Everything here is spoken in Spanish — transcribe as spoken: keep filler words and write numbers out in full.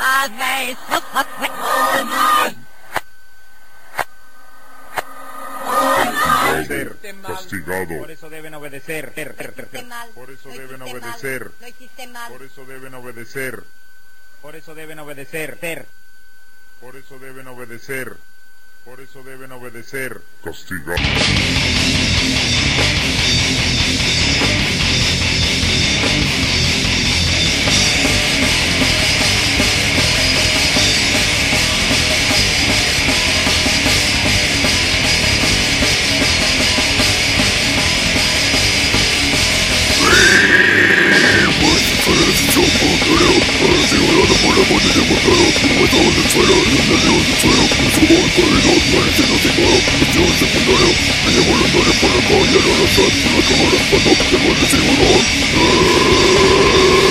Castigado. Por eso deben obedecer. Por eso deben obedecer. Por eso deben obedecer. Por eso deben obedecer. Por eso deben obedecer. Por eso deben obedecer. Castigado. Por la calle, a la razón, la cámara, cuando te vuelves igual.